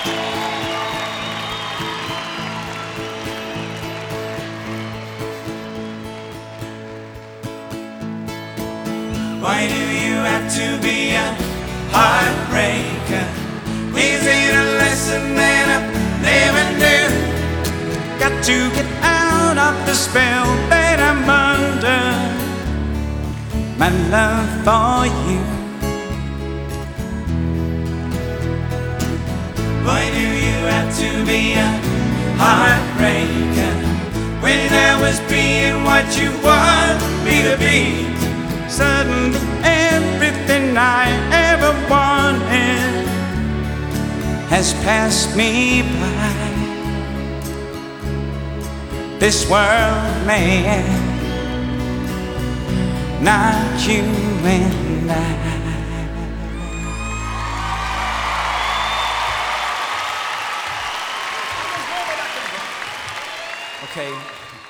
Why do you have to be a heartbreaker? Is it a lesson that I never knew? Got to get out of the spell that I'm under. My love for you. Why do you have to be a heartbreaker when I was being what you want me to be? Suddenly everything I ever wanted has passed me by. This world, man, not you and I. Okay.